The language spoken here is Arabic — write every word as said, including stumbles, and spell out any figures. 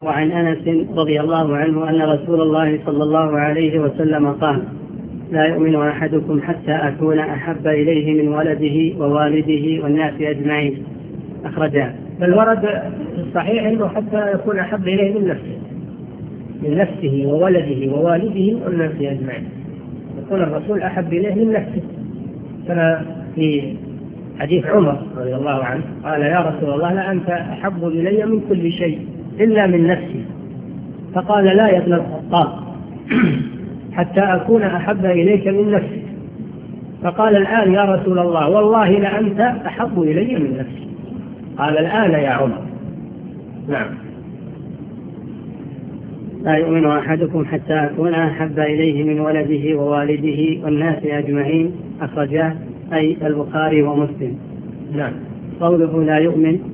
وعن أنس رضي الله عنه أن رسول الله صلى الله عليه وسلم قال: لا يؤمن أحدكم حتى أكون أحب إليه من ولده ووالده والناس أجمعين. أخرجاه. بل ورد في الصحيح أنه حتى يكون أحب إليه من نفسه من نفسه وولده ووالده والناس أجمعين. يقول الرسول أحب إليه من نفسه. كان في حديث عمر رضي الله عنه قال: يا رسول الله لا أنت أحب إلي من كل شيء إلا من نفسي. فقال: لا يا ابن الخطاب حتى أكون أحب إليك من نفسي. فقال: الآن يا رسول الله والله لأنت أحب إلي من نفسي. قال: الآن يا عمر. نعم. لا يؤمن أحدكم حتى أكون أحب إليه من ولده ووالده والناس أجمعين. أخرجاه أي البخاري ومسلم. نعم. قوله لا يؤمن